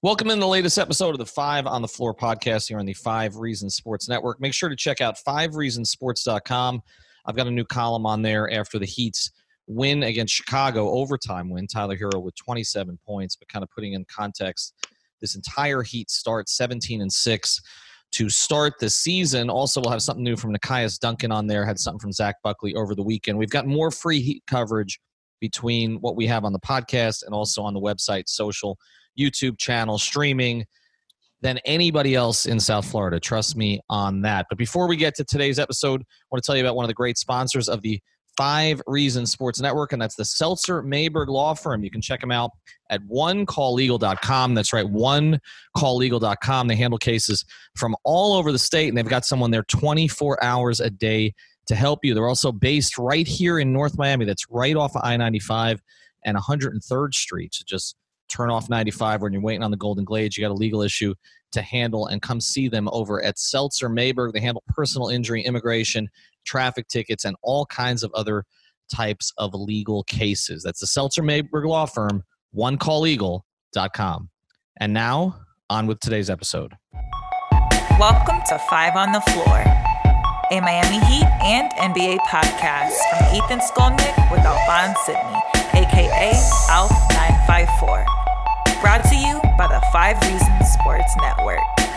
Welcome in the latest episode of the Five on the Floor podcast here on the 5 Reasons Sports Network. Make sure to check out 5reasonsports.com. I've got a new column on there after the Heat's win against Chicago, overtime win. Tyler Hero with 27 points, but kind of putting in context, this entire Heat start 17-6 to start the season. Also, we'll have something new from Nekias Duncan on there. Had something from Zach Buckley over the weekend. We've got more free Heat coverage between what we have on the podcast and also on the website, social, YouTube channel, streaming, than anybody else in South Florida. Trust me on that. But before we get to today's episode, I want to tell you about one of the great sponsors of the 5 Reasons Sports Network, and that's the Seltzer Mayberg Law Firm. You can check them out at onecalllegal.com. That's right, onecalllegal.com. They handle cases from all over the state, and they've got someone there 24 hours a day to help you. They're also based right here in North Miami. That's right off of I-95 and 103rd Street. So just turn off 95 when you're waiting on the Golden Glades. You got a legal issue to handle, and come see them over at Seltzer Mayberg. They handle personal injury, immigration, traffic tickets, and all kinds of other types of legal cases. That's the Seltzer Mayberg Law Firm, onecalllegal.com. And now, on with today's episode. Welcome to 5 on the Floor, a Miami Heat and NBA podcast from Ethan Skolnick with Alphonse Sidney, a.k.a. Alf954. Brought to you by the 5 Reasons Sports Network.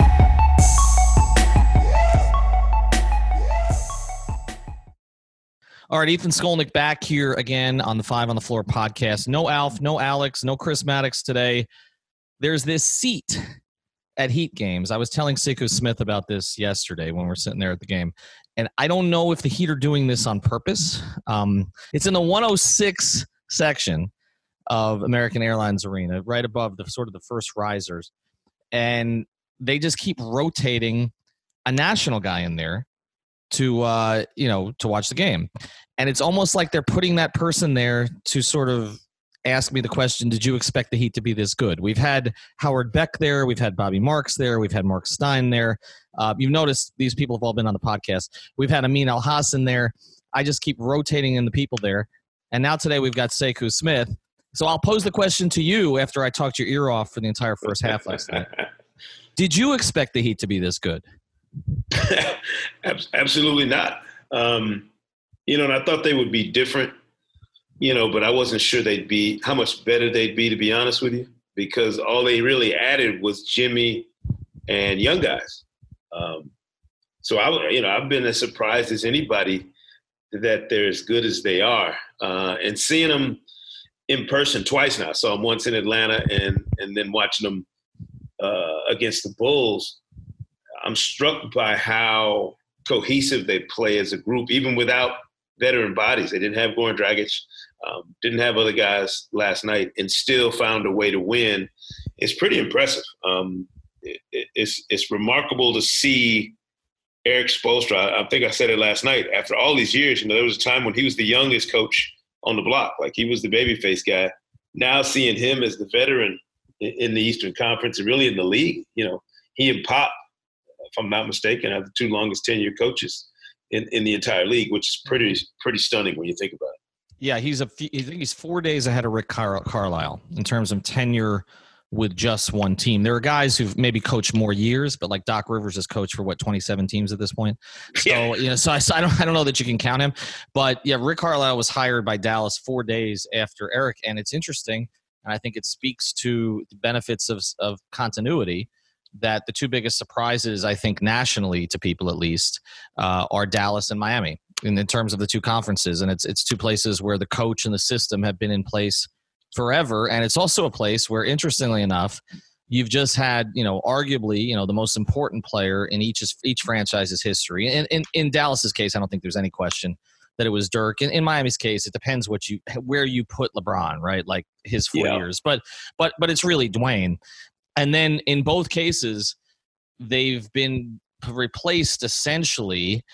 All right, Ethan Skolnick back here again on the 5 on the Floor podcast. No Alf, no Alex, no Chris Maddox today. There's this seat at Heat games. I was telling Sekou Smith about this yesterday when we were sitting there at the game, and I don't know if the Heat are doing this on purpose. It's in the 106 section of American Airlines Arena, right above the sort of the first risers, and they just keep rotating a national guy in there to watch the game. And it's almost like they're putting that person there to sort of ask me the question, did you expect the Heat to be this good? We've had Howard Beck there. We've had Bobby Marks there. We've had Mark Stein there. You've noticed these people have all been on the podcast. We've had Amin Al-Hassan there. I just keep rotating in the people there. And now today we've got Sekou Smith. So I'll pose the question to you after I talked your ear off for the entire first half last night. Did you expect the Heat to be this good? Absolutely not. And I thought they would be different, but I wasn't sure how much better they'd be, to be honest with you, because all they really added was Jimmy and young guys. So I've been as surprised as anybody that they're as good as they are. And seeing them in person twice now. I saw them once in Atlanta and then watching them against the Bulls. I'm struck by how cohesive they play as a group, even without veteran bodies. They didn't have Goran Dragic, didn't have other guys last night, and still found a way to win. It's pretty impressive. It's remarkable to see Eric Spoelstra. I think I said it last night. After all these years, there was a time when he was the youngest coach on the block, like he was the babyface guy. Now seeing him as the veteran in the Eastern Conference and really in the league, he and Pop, if I'm not mistaken, are the 2 longest tenure coaches in the entire league, which is pretty stunning when you think about it. Yeah, he's 4 days ahead of Rick Carlisle in terms of tenure with just one team. There are guys who've maybe coached more years, but like Doc Rivers has coached for 27 teams at this point. So, so I don't know that you can count him, but yeah, Rick Carlisle was hired by Dallas 4 days after Eric. And it's interesting. And I think it speaks to the benefits of continuity that the 2 biggest surprises, I think nationally to people at least, are Dallas and Miami in terms of the 2 conferences. And it's 2 places where the coach and the system have been in place forever. And it's also a place where, interestingly enough, you've just had, arguably, the most important player in each franchise's history. And in Dallas's case, I don't think there's any question that it was Dirk. In Miami's case, it depends where you put LeBron, right? Like his 4 years. But it's really Dwayne. And then in both cases, they've been replaced essentially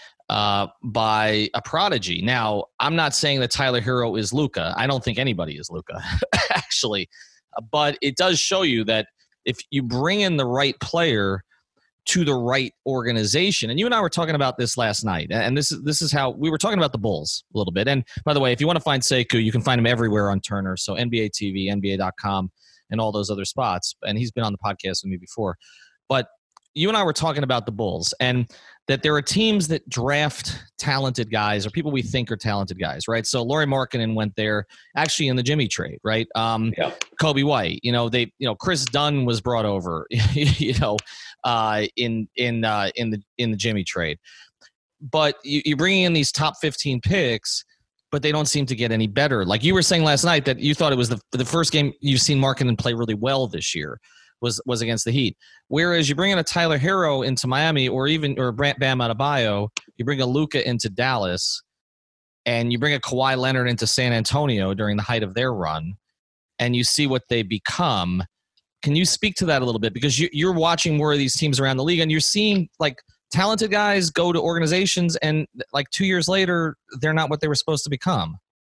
by a prodigy. Now, I'm not saying that Tyler Hero is Luka. I don't think anybody is Luka, actually. But it does show you that if you bring in the right player to the right organization, and you and I were talking about this last night, and this is how we were talking about the Bulls a little bit. And by the way, if you want to find Sekou, you can find him everywhere on Turner. So NBA TV, NBA.com. and all those other spots. And he's been on the podcast with me before. But you and I were talking about the Bulls and that there are teams that draft talented guys or people we think are talented guys, right? So Lauri Markkanen went there actually in the Jimmy trade, right? Kobe White, Chris Dunn was brought over, in the Jimmy trade. But you're bringing in these top 15 picks, but they don't seem to get any better. Like you were saying last night that you thought it was the first game you've seen Markkanen play really well this year was against the Heat. Whereas you bring in a Tyler Hero into Miami or Bam Adebayo, you bring a Luka into Dallas, and you bring a Kawhi Leonard into San Antonio during the height of their run, and you see what they become. Can you speak to that a little bit? Because you're watching more of these teams around the league, and you're seeing like talented guys go to organizations, and like 2 years later, they're not what they were supposed to become.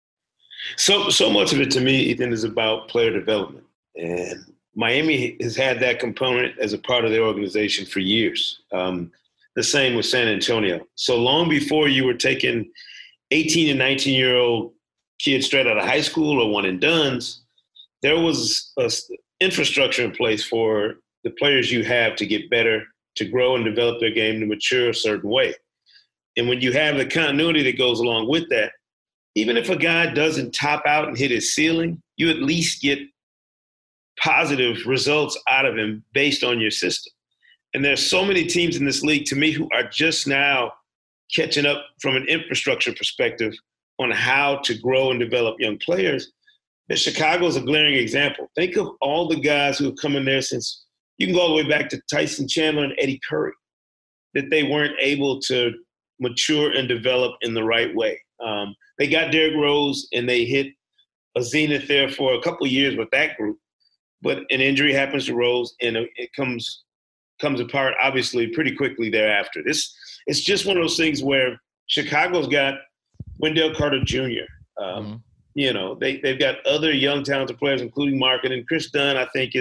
So much of it to me, Ethan, is about player development. And Miami has had that component as a part of their organization for years. The same with San Antonio. So long before you were taking 18 and 19-year-old kids straight out of high school or one and dones, there was an infrastructure in place for the players you have to get better, to grow and develop their game, to mature a certain way. And when you have the continuity that goes along with that, even if a guy doesn't top out and hit his ceiling, you at least get positive results out of him based on your system. And there's so many teams in this league, to me, who are just now catching up from an infrastructure perspective on how to grow and develop young players. That Chicago is a glaring example. Think of all the guys who have come in there since – you can go all the way back to Tyson Chandler and Eddie Curry, that they weren't able to mature and develop in the right way. They got Derrick Rose, and they hit a zenith there for a couple of years with that group. But an injury happens to Rose, and it comes apart, obviously, pretty quickly thereafter. It's just one of those things where Chicago's got Wendell Carter Jr. They've got other young, talented players, including Markkanen. And Chris Dunn, I think,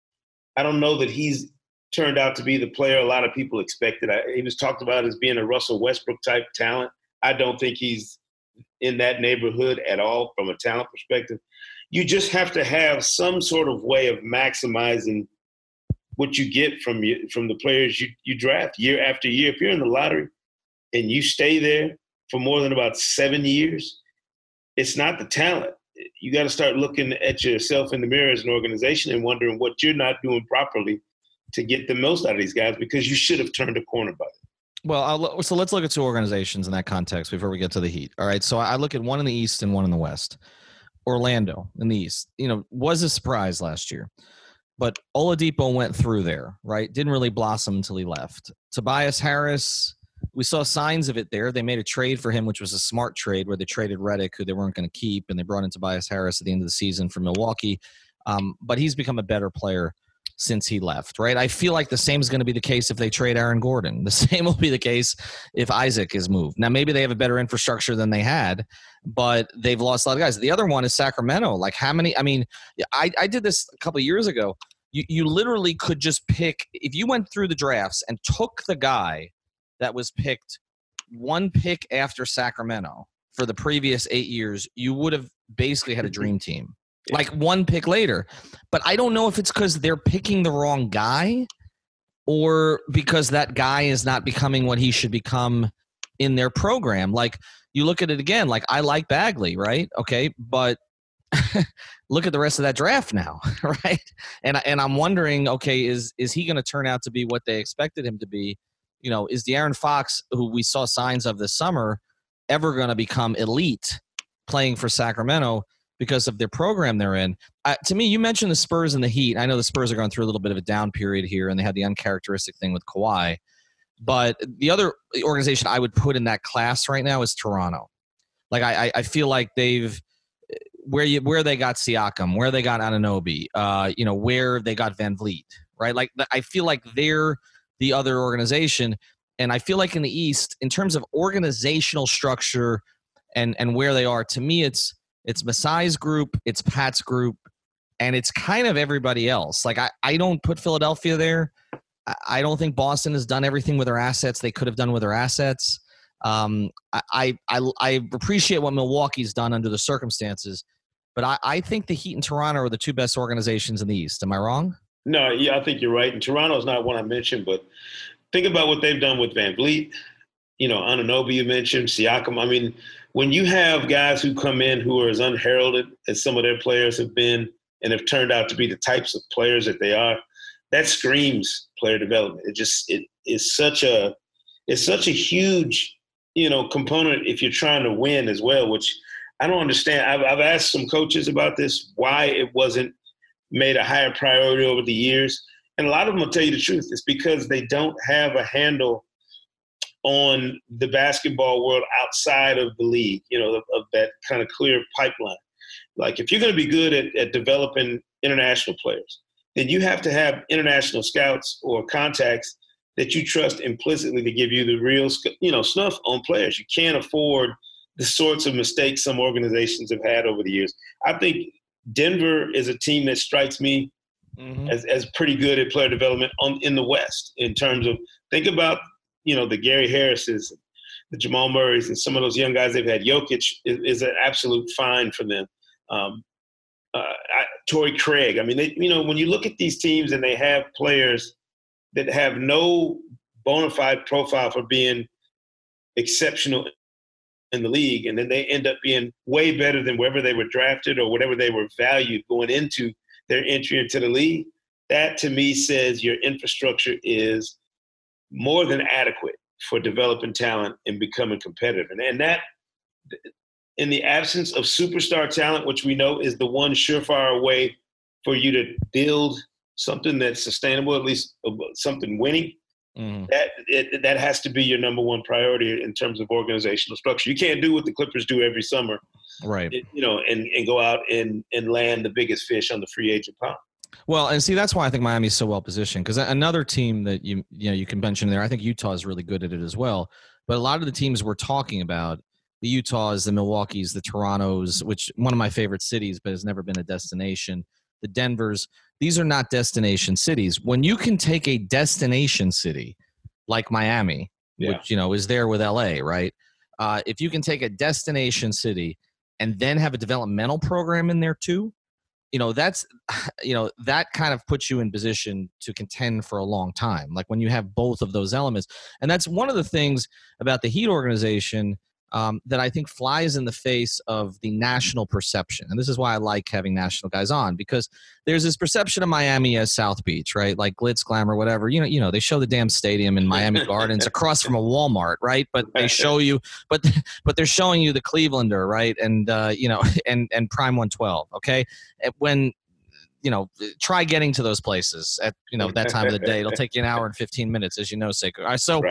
I don't know that he's turned out to be the player a lot of people expected. He was talked about as being a Russell Westbrook-type talent. I don't think he's in that neighborhood at all from a talent perspective. You just have to have some sort of way of maximizing what you get from the players you draft year after year. If you're in the lottery and you stay there for more than about 7 years, it's not the talent. You got to start looking at yourself in the mirror as an organization and wondering what you're not doing properly to get the most out of these guys, because you should have turned a corner by it. Well, so let's look at two organizations in that context before we get to the Heat. All right, so I look at one in the East and one in the West. Orlando in the East, was a surprise last year, but Oladipo went through there, right? Didn't really blossom until he left. Tobias Harris, we saw signs of it there. They made a trade for him, which was a smart trade where they traded Redick, who they weren't going to keep, and they brought in Tobias Harris at the end of the season from Milwaukee. But he's become a better player since he left, right? I feel like the same is going to be the case if they trade Aaron Gordon. The same will be the case if Isaac is moved. Now, maybe they have a better infrastructure than they had, but they've lost a lot of guys. The other one is Sacramento. Like how many – I mean, I did this a couple of years ago. You literally could just pick – if you went through the drafts and took the guy that was picked one pick after Sacramento for the previous 8 years, you would have basically had a dream team. Like one pick later. But I don't know if it's because they're picking the wrong guy or because that guy is not becoming what he should become in their program. Like you look at it again, like I like Bagley, right? Okay, but look at the rest of that draft now, right? And I'm wondering, okay, is he going to turn out to be what they expected him to be? Is De'Aaron Fox, who we saw signs of this summer, ever going to become elite playing for Sacramento because of their program they're in? To me, you mentioned the Spurs and the Heat. I know the Spurs are going through a little bit of a down period here, and they had the uncharacteristic thing with Kawhi. But the other organization I would put in that class right now is Toronto. Like I feel like they've where they got Siakam, where they got Anunoby, where they got Van Vliet, right? Like I feel like they're the other organization, and I feel like in the East, in terms of organizational structure and where they are, to me, it's Masai's group, it's Pat's group, and it's kind of everybody else. Like I don't put Philadelphia there. I don't think Boston has done everything with their assets they could have done with their assets. I appreciate what Milwaukee's done under the circumstances, But I think the Heat and Toronto are the two best organizations in the East. Am I wrong? No, yeah, I think you're right. And Toronto's not one I mentioned, but think about what they've done with Van Vliet. Anunoby you mentioned, Siakam. I mean, when you have guys who come in who are as unheralded as some of their players have been and have turned out to be the types of players that they are, that screams player development. It is such a huge, component if you're trying to win as well, which I don't understand. I've asked some coaches about this, why it wasn't made a higher priority over the years. And a lot of them will tell you the truth. It's because they don't have a handle on the basketball world outside of the league, of that kind of clear pipeline. Like if you're going to be good at developing international players, then you have to have international scouts or contacts that you trust implicitly to give you the real, snuff on players. You can't afford the sorts of mistakes some organizations have had over the years. I think Denver is a team that strikes me as pretty good at player development in the West in terms of, think about, the Gary Harrises, the Jamal Murrays, and some of those young guys they've had. Jokic is an absolute find for them. Torrey Craig. I mean, when you look at these teams and they have players that have no bona fide profile for being exceptional in the league, and then they end up being way better than wherever they were drafted or whatever they were valued going into their entry into the league, that to me says your infrastructure is more than adequate for developing talent and becoming competitive. And that, in the absence of superstar talent, which we know is the one surefire way for you to build something that's sustainable, at least something winning, that has to be your number one priority in terms of organizational structure. You can't do what the Clippers do every summer, right? And go out and land the biggest fish on the free agent pond. Well, and see, that's why I think Miami's so well positioned, because another team that you can mention there, I think Utah is really good at it as well. But a lot of the teams we're talking about, the Utahs, the Milwaukees, the Torontos, which one of my favorite cities, but has never been a destination, the Denvers, these are not destination cities. When you can take a destination city like Miami, which, is there with LA, right? If you can take a destination city and then have a developmental program in there too, that's, that kind of puts you in position to contend for a long time. Like when you have both of those elements. And that's one of the things about the Heat organization that I think flies in the face of the national perception. And this is why I like having national guys on, because there's this perception of Miami as South Beach, right? Like glitz, glamour, whatever. They show the damn stadium in Miami Gardens across from a Walmart, right? But they show you, but they're showing you the Clevelander, right? And and Prime 112, okay? When try getting to those places at that time of the day. It'll take you an hour and 15 minutes, as you know, Seiko. So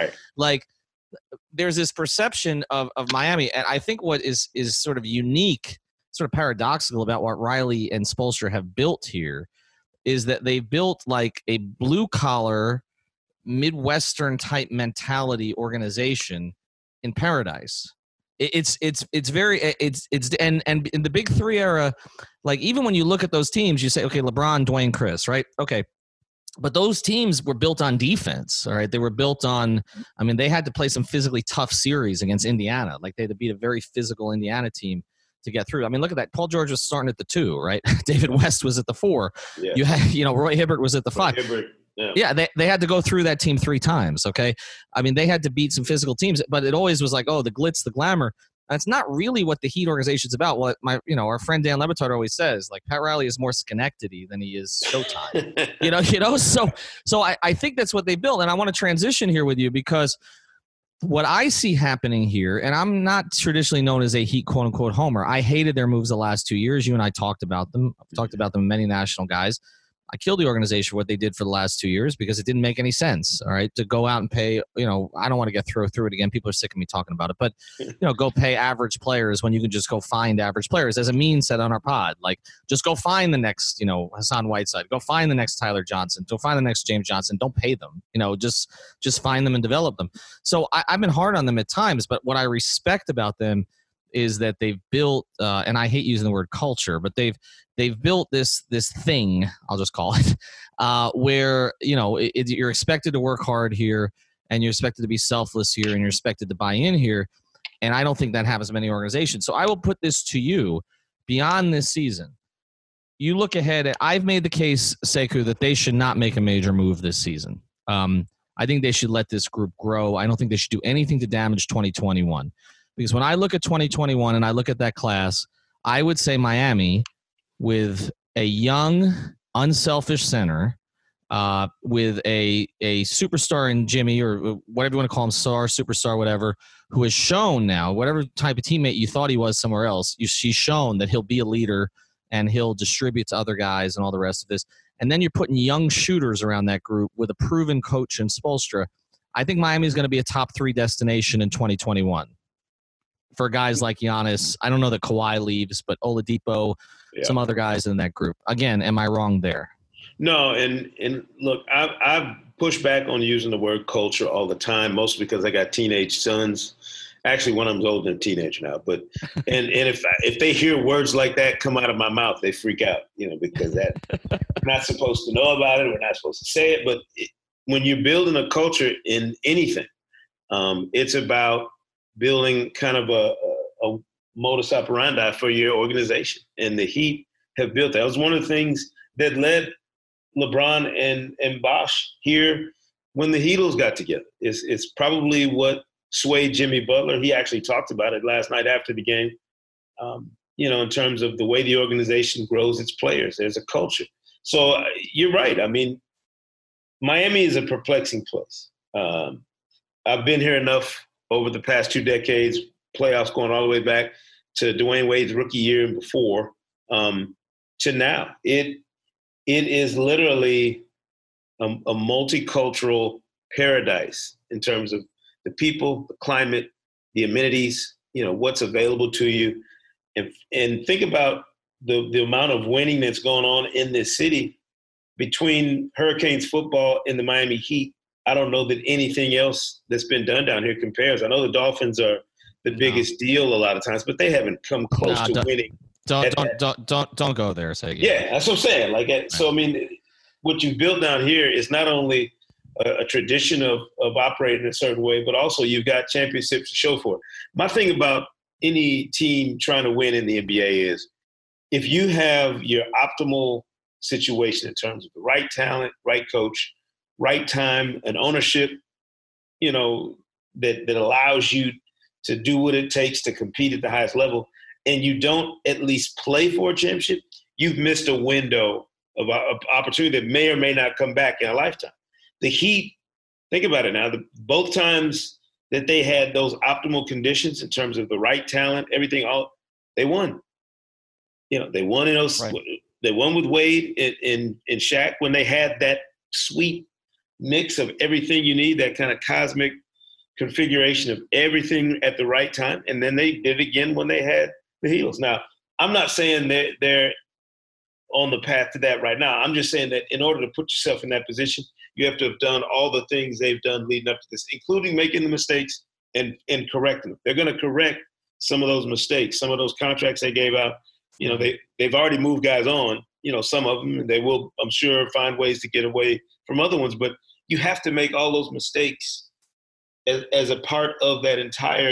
there's this perception of Miami, and I think what is sort of unique, sort of paradoxical about what Riley and Spoelstra have built here is that they built like a blue-collar, Midwestern type mentality organization in paradise. It's very and in the Big Three era, like even when you look at those teams, you say, okay, LeBron, Dwayne, Chris, right? Okay. But those teams were built on defense, all right? They were built on, they had to play some physically tough series against Indiana. Like they had to beat a very physical Indiana team to get through. Look at that. Paul George was starting at the 2, right? David West was at the 4. Yeah. You had, Roy Hibbert was at the 5. Yeah, they had to go through that team 3 times, okay? They had to beat some physical teams, but it always was like, oh, the glitz, the glamour. That's not really what the Heat organization's about. What our friend Dan Le Batard always says, like Pat Riley is more Schenectady than he is Showtime. So I think that's what they built. And I want to transition here with you because what I see happening here, and I'm not traditionally known as a Heat quote unquote homer. I hated their moves the last 2 years. You and I talked about them. I've talked about them, many national guys. I killed the organization for what they did for the last 2 years because it didn't make any sense, all right, to go out and pay, I don't want to get through it again. People are sick of me talking about it, but, go pay average players when you can just go find average players. As a mean said on our pod, like just go find the next, Hassan Whiteside, go find the next Tyler Johnson, go find the next James Johnson. Don't pay them, just find them and develop them. So I've been hard on them at times, but what I respect about them is that they've built, and I hate using the word culture, but they've built this thing, I'll just call it, where you're expected to work hard here, and you're expected to be selfless here, and you're expected to buy in here. And I don't think that happens in many organizations. So I will put this to you, beyond this season, you look ahead. I've made the case, Sekou, that they should not make a major move this season. I think they should let this group grow. I don't think they should do anything to damage 2021. Because when I look at 2021 and I look at that class, I would say Miami with a young, unselfish center, with a superstar in Jimmy, or whatever you want to call him, superstar, whatever, who has shown now, whatever type of teammate you thought he was somewhere else, he's shown that he'll be a leader and he'll distribute to other guys and all the rest of this. And then you're putting young shooters around that group with a proven coach in Spoelstra. I think Miami is going to be a top 3 destination in 2021 for guys like Giannis. I don't know that Kawhi leaves, but Oladipo, some other guys in that group. Again, am I wrong there? No, and look, I've pushed back on using the word culture all the time, mostly because I got teenage sons. Actually, one of them's older than a teenager now. But and if they hear words like that come out of my mouth, they freak out, because that we're not supposed to know about it. We're not supposed to say it. But when you're building a culture in anything, it's about building kind of a modus operandi for your organization. And the Heat have built that. It was one of the things that led LeBron and Bosh here when the Heatles got together. It's probably what swayed Jimmy Butler. He actually talked about it last night after the game, in terms of the way the organization grows its players. There's a culture. So you're right. I mean, Miami is a perplexing place. I've been here enough over the past 2 decades, playoffs going all the way back to Dwayne Wade's rookie year and before, to now. It is literally a multicultural paradise in terms of the people, the climate, the amenities, what's available to you. And think about the amount of winning that's going on in this city between Hurricanes football and the Miami Heat. I don't know that anything else that's been done down here compares. I know the Dolphins are the biggest deal a lot of times, but they haven't come close to winning. Don't go there. Yeah, that's what I'm saying. So I mean, what you built down here is not only a tradition of operating a certain way, but also you've got championships to show for it. My thing about any team trying to win in the NBA is if you have your optimal situation in terms of the right talent, right coach, right time, and ownership, that allows you to do what it takes to compete at the highest level, and you don't at least play for a championship, you've missed a window of opportunity that may or may not come back in a lifetime. The Heat, think about it now, both times that they had those optimal conditions in terms of the right talent, everything, they won. They won in those. Right. They won with Wade and Shaq when they had that sweet mix of everything you need, that kind of cosmic configuration of everything at the right time. And then they did it again when they had the Heatles. Now, I'm not saying that they're on the path to that right now. I'm just saying that in order to put yourself in that position, you have to have done all the things they've done leading up to this, including making the mistakes and correcting them. They're going to correct some of those mistakes, some of those contracts they gave out. They've already moved guys on, some of them, and they will, I'm sure, find ways to get away from other ones. But you have to make all those mistakes as a part of that entire,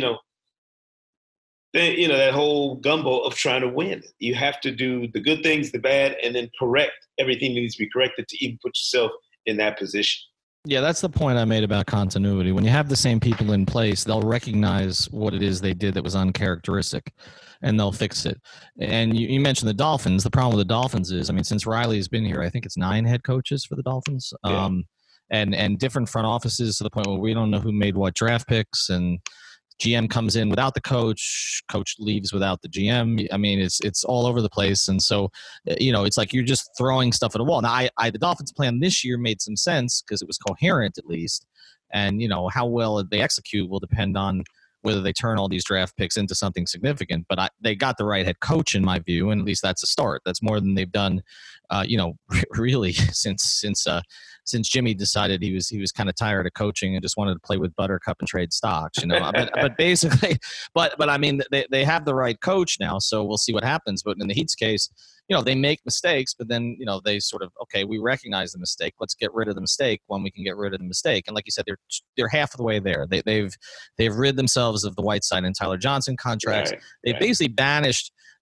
that whole gumbo of trying to win. You have to do the good things, the bad, and then correct everything that needs to be corrected to even put yourself in that position. Yeah, that's the point I made about continuity. When you have the same people in place, they'll recognize what it is they did that was uncharacteristic, and they'll fix it. And you mentioned the Dolphins. The problem with the Dolphins is, since Riley's been here, I think it's 9 head coaches for the Dolphins, and different front offices to the point where we don't know who made what draft picks, and GM comes in without the coach leaves without the GM. It's all over the place. And so, it's like you're just throwing stuff at a wall. Now, the Dolphins plan this year made some sense because it was coherent at least. And, how well they execute will depend on whether they turn all these draft picks into something significant. But they got the right head coach in my view, and at least that's a start. That's more than they've done, really since Jimmy decided he was kind of tired of coaching and just wanted to play with Buttercup and trade stocks, but basically, but they have the right coach now, so we'll see what happens. But in the Heat's case, they make mistakes, but then, they sort of, okay, we recognize the mistake. Let's get rid of the mistake when we can get rid of the mistake. And like you said, they're half of the way there. They've rid themselves of the Whiteside and Tyler Johnson contracts. They've basically banished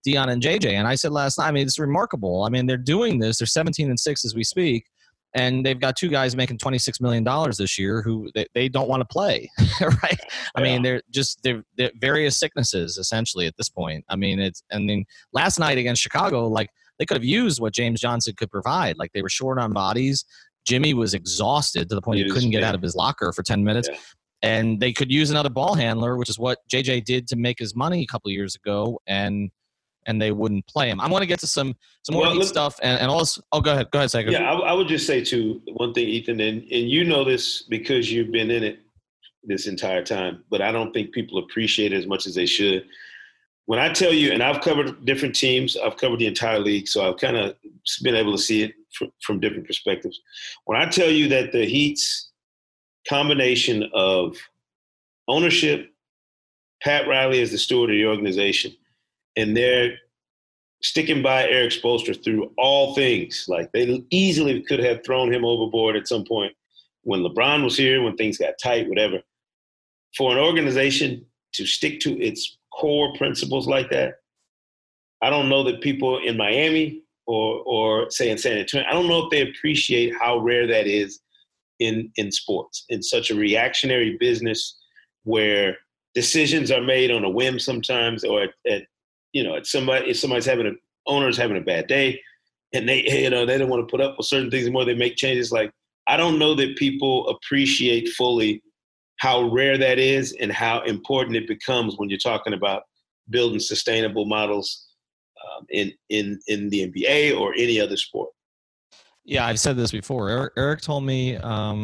Dion and JJ. And I said last night, I mean, it's remarkable. I mean, they're doing this. They're 17-6 as we speak. And they've got two guys making $26 million this year who they don't want to play, right? I mean, they're various sicknesses essentially at this point. I mean, last night against Chicago, like they could have used what James Johnson could provide. Like they were short on bodies. Jimmy was exhausted to the point he couldn't get out of his locker for 10 minutes. Yeah. And they could use another ball handler, which is what JJ did to make his money a couple of years ago. And they wouldn't play him. I'm going to get to some more stuff and also. Oh, go ahead, Seiko. Yeah, I would just say too one thing, Ethan, and you know this because you've been in it this entire time, but I don't think people appreciate it as much as they should. When I tell you, and I've covered different teams, I've covered the entire league, so I've kind of been able to see it from different perspectives. When I tell you that the Heat's combination of ownership, Pat Riley as the steward of the organization, and they're sticking by Eric Spoelstra through all things. Like they easily could have thrown him overboard at some point when LeBron was here, when things got tight, whatever. For an organization to stick to its core principles like that, I don't know that people in Miami or say in San Antonio, I don't know if they appreciate how rare that is in sports, in such a reactionary business where decisions are made on a whim sometimes, or if somebody's owner's having a bad day and they don't want to put up with certain things anymore, they make changes. Like, I don't know that people appreciate fully how rare that is and how important it becomes when you're talking about building sustainable models in the NBA or any other sport. Yeah, I've said this before. Eric told me,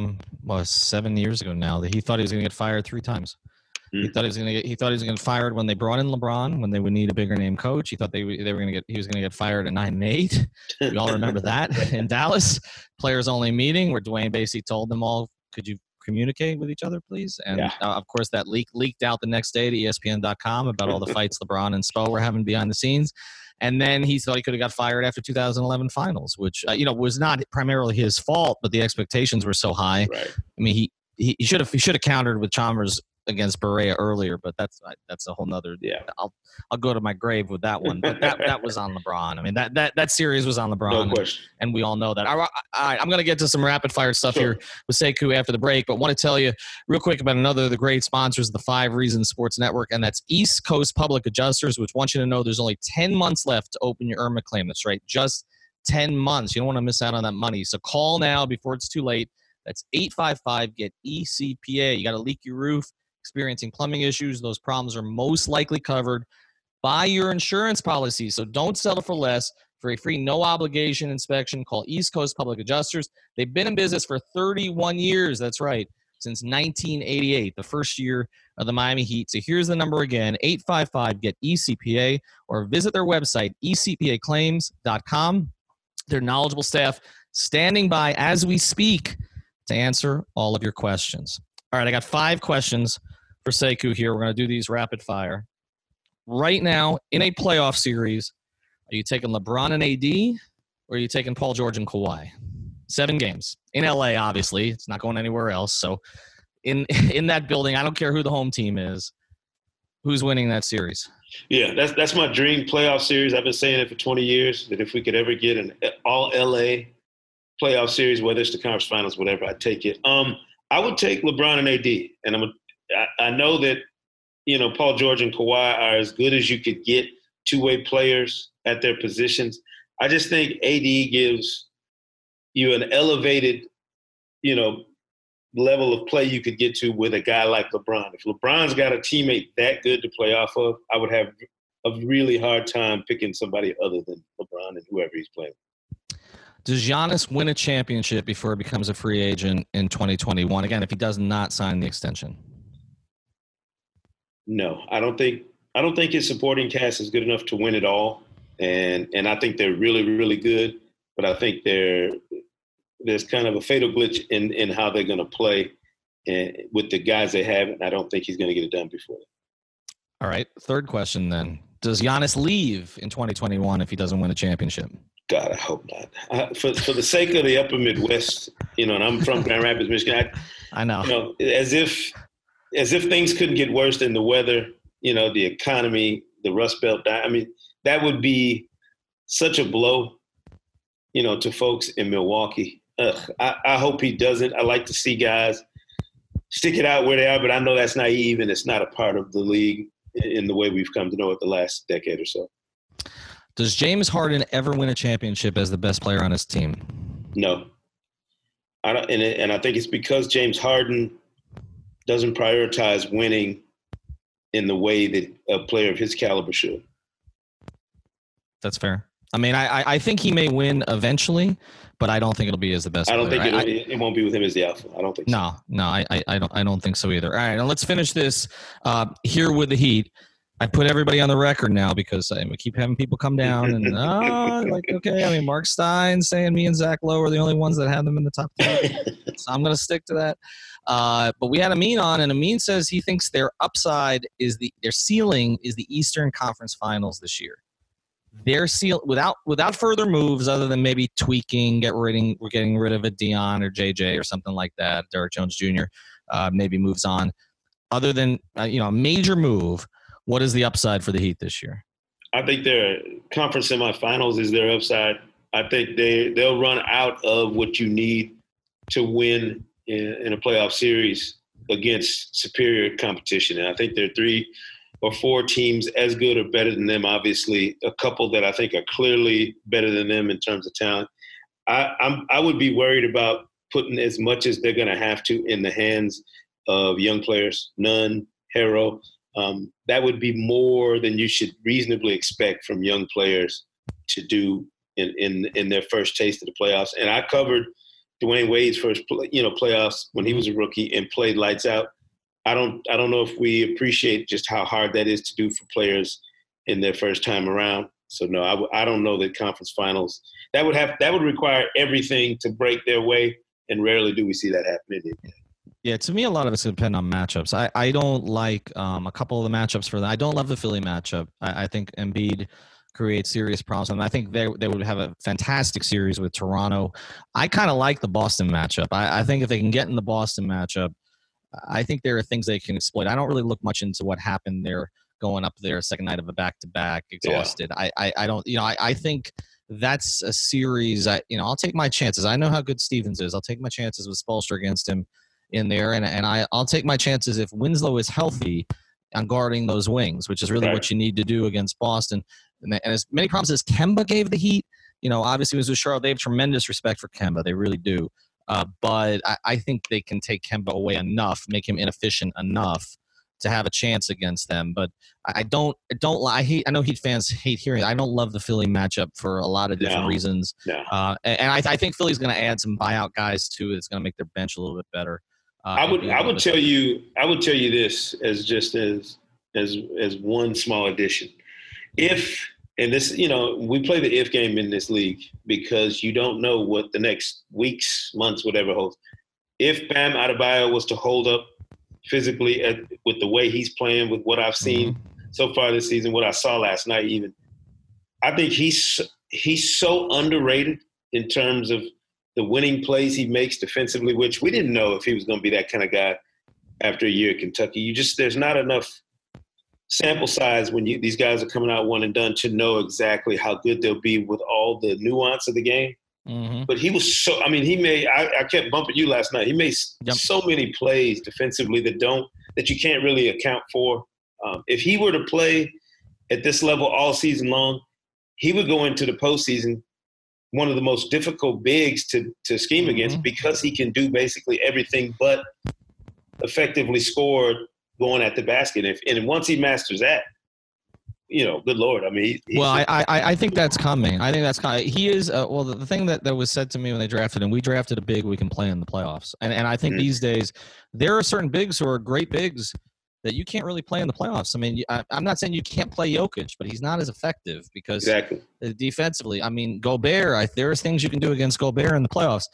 7 years ago now, that he thought he was going to get fired 3 times. He thought he was going to get fired when they brought in LeBron, when they would need a bigger name coach. He thought he was going to get fired at 9-8. We all remember that in Dallas, players only meeting where Dwayne basically told them all, "Could you communicate with each other, please?" And of course, that leaked out the next day to ESPN.com about all the fights LeBron and Spo were having behind the scenes. And then he thought he could have got fired after 2011 finals, which was not primarily his fault, but the expectations were so high. Right. I mean, he should have countered with Chalmers against Barea earlier, but that's a whole nother. Yeah, I'll go to my grave with that one. But that was on LeBron. I mean, that series was on LeBron, no question. And we all know that. All right, I'm going to get to some rapid fire stuff here with Sekou after the break, but want to tell you real quick about another of the great sponsors of the 5 Reasons Sports Network, and that's East Coast Public Adjusters, which wants you to know there's only 10 months left to open your IRMA claim. That's right, just 10 months. You don't want to miss out on that money. So call now before it's too late. That's 855-GET-ECPA. You got to leak your roof, experiencing plumbing issues. Those problems are most likely covered by your insurance policy. So don't settle for less. For a free no-obligation inspection, call East Coast Public Adjusters. They've been in business for 31 years. That's right, since 1988, the first year of the Miami Heat. So here's the number again, 855-GET-ECPA, or visit their website, ecpaclaims.com. Their knowledgeable staff standing by as we speak to answer all of your questions. All right, I got 5 questions for Sekou here. We're going to do these rapid fire. Right now, in a playoff series, are you taking LeBron and AD, or are you taking Paul George and Kawhi? 7 games. In LA, obviously. It's not going anywhere else. So in that building, I don't care who the home team is, who's winning that series? Yeah, that's my dream playoff series. I've been saying it for 20 years, that if we could ever get an all-LA playoff series, whether it's the conference finals, whatever, I'd take it. I would take LeBron and AD, and I know that Paul George and Kawhi are as good as you could get two-way players at their positions. I just think AD gives you an elevated, level of play you could get to with a guy like LeBron. If LeBron's got a teammate that good to play off of, I would have a really hard time picking somebody other than LeBron and whoever he's playing. Does Giannis win a championship before he becomes a free agent in 2021? Again, if he does not sign the extension. No, I don't think his supporting cast is good enough to win it all. And I think they're really, really good. But I think there's kind of a fatal glitch in how they're going to play with the guys they have. And I don't think he's going to get it done before that. All right. 3rd question then. Does Giannis leave in 2021 if he doesn't win a championship? God, I hope not. For the sake of the upper Midwest, and I'm from Grand Rapids, Michigan. I know. As if things couldn't get worse than the weather, the economy, the Rust Belt. I mean, that would be such a blow, to folks in Milwaukee. I hope he doesn't. I like to see guys stick it out where they are, but I know that's naive and it's not a part of the league in the way we've come to know it the last decade or so. Does James Harden ever win a championship as the best player on his team? No. I don't, and I think it's because James Harden doesn't prioritize winning in the way that a player of his caliber should. That's fair. I mean, I think he may win eventually, but I don't think it'll be as the best. I don't think it won't be with him as the alpha. I don't think so. No, I don't think so either. All right, now let's finish this here with the Heat. I put everybody on the record now because we keep having people come down and okay. I mean, Mark Stein saying me and Zach Lowe are the only ones that have them in the top 10. So I'm going to stick to that. But we had Amin on, and Amin says he thinks their upside is their ceiling is the Eastern Conference Finals this year. Their without further moves other than maybe tweaking, we're getting rid of a Dion or JJ or something like that. Derek Jones Jr. Maybe moves on. Other than a major move, what is the upside for the Heat this year? I think their conference semifinals is their upside. I think they'll run out of what you need to win in a playoff series against superior competition, and I think there are 3 or 4 teams as good or better than them. Obviously, a couple that I think are clearly better than them in terms of talent. I would be worried about putting as much as they're going to have to in the hands of young players. Nunn, Harrell. That would be more than you should reasonably expect from young players to do in their first taste of the playoffs. And I covered Dwayne Wade's first playoffs when he was a rookie and played lights out. I don't know if we appreciate just how hard that is to do for players in their first time around. So no, I don't know that conference finals that would require everything to break their way, and rarely do we see that happen in the NBA. Yeah, to me, a lot of it's going to depend on matchups. I don't like a couple of the matchups for them. I don't love the Philly matchup. I think Embiid creates serious problems, and I think they would have a fantastic series with Toronto. I kind of like the Boston matchup. I think if they can get in the Boston matchup, I think there are things they can exploit. I don't really look much into what happened there going up there second night of a back-to-back, exhausted. Yeah. I don't, I think that's a series. I'll take my chances. I know how good Stevens is. I'll take my chances with Spoelstra against him in there, and I'll take my chances if Winslow is healthy on guarding those wings, which is really what you need to do against Boston. And as many problems as Kemba gave the Heat, obviously it was with Charlotte. They have tremendous respect for Kemba. They really do. But I think they can take Kemba away enough, make him inefficient enough to have a chance against them. But I know Heat fans hate hearing it. I don't love the Philly matchup for a lot of different reasons. No. And I think Philly's going to add some buyout guys too. It's going to make their bench a little bit better. I would tell you this as just as one small addition. If, and this, we play the if game in this league because you don't know what the next weeks, months, whatever holds. If Bam Adebayo was to hold up physically with the way he's playing, with what I've seen so far this season, what I saw last night even, I think he's so underrated in terms of the winning plays he makes defensively, which we didn't know if he was going to be that kind of guy after a year at Kentucky. There's not enough sample size when these guys are coming out one and done to know exactly how good they'll be with all the nuance of the game. Mm-hmm. But he was I kept bumping you last night. He made so many plays defensively that you can't really account for. If he were to play at this level all season long, he would go into the postseason one of the most difficult bigs to scheme against because he can do basically everything but effectively score going at the basket. And once he masters that, good Lord. I mean, I think that's coming. I think that's coming. He is, the thing that was said to me when they drafted him, we drafted a big we can play in the playoffs. And I think these days there are certain bigs who are great bigs that you can't really play in the playoffs. I mean, I'm not saying you can't play Jokic, but he's not as effective because defensively, I mean, Gobert, there are things you can do against Gobert in the playoffs.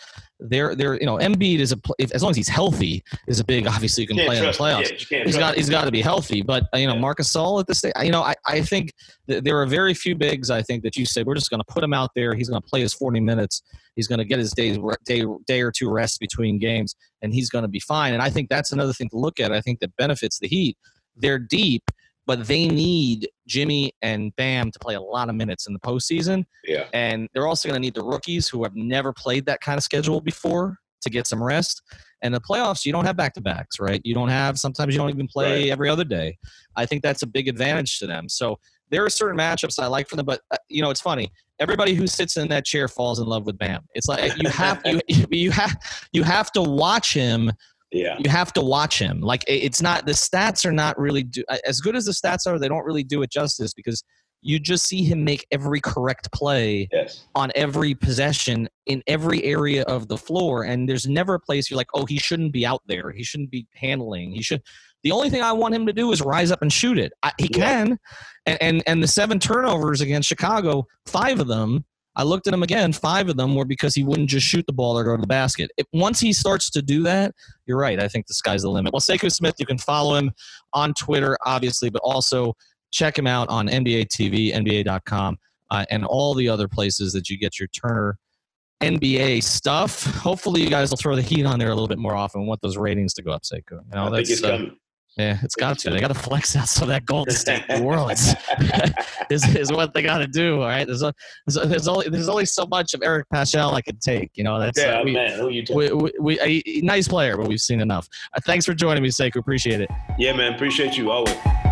Embiid is as long as he's healthy, is a big. Obviously, you can play in the playoffs. Yeah, he's got to be healthy. But Marc Gasol at this stage, I think there are very few bigs. I think that you say we're just going to put him out there. He's going to play his 40 minutes. He's going to get his day or two rest between games, and he's going to be fine. And I think that's another thing to look at. I think that benefits the Heat. They're deep, but they need Jimmy and Bam to play a lot of minutes in the postseason. Yeah. And they're also going to need the rookies who have never played that kind of schedule before to get some rest. And the playoffs, you don't have back-to-backs, right? Sometimes you don't even play every other day. I think that's a big advantage to them. So there are certain matchups I like for them, but it's funny. Everybody who sits in that chair falls in love with Bam. It's like you have to watch him. Yeah. You have to watch him. Like, it's not, the stats are not really as good as the stats are. They don't really do it justice because you just see him make every correct play on every possession in every area of the floor. And there's never a place you're like, oh, he shouldn't be out there. He shouldn't be handling. The only thing I want him to do is rise up and shoot it. He can. And the 7 turnovers against Chicago, 5 of them, I looked at him again, 5 of them were because he wouldn't just shoot the ball or go to the basket. Once he starts to do that, you're right. I think the sky's the limit. Well, Sekou Smith, you can follow him on Twitter, obviously, but also check him out on NBA TV, NBA.com, and all the other places that you get your Turner NBA stuff. Hopefully you guys will throw the heat on there a little bit more often. We want those ratings to go up, Sekou. I think it's coming. Yeah, it's got to. They got to flex out so that Golden State New Orleans is what they got to do. All right, there's only so much of Eric Paschall I could take. That's man. Who you nice player, but we've seen enough. Thanks for joining me, Sekou. Appreciate it. Yeah, man. Appreciate you always.